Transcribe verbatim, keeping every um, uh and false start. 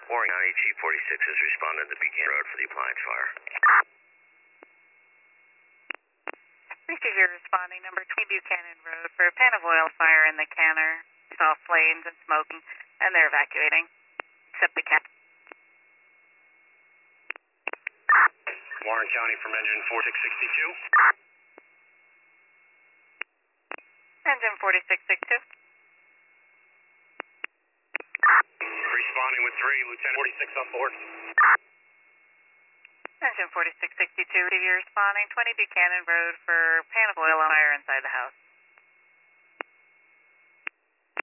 Warren County Chief forty-six has responded to Buchanan Road for the appliance fire. Chief, you're responding number twenty Buchanan Road for a pan of oil fire in the canner. Saw flames and smoking, and they're evacuating, except the cat. Warren County from engine forty-six sixty-two. Engine forty-six sixty-two. Responding with three, Lieutenant forty-six on board. Engine forty-six sixty-two, you're responding twenty Buchanan Road for pan of oil on fire inside the house.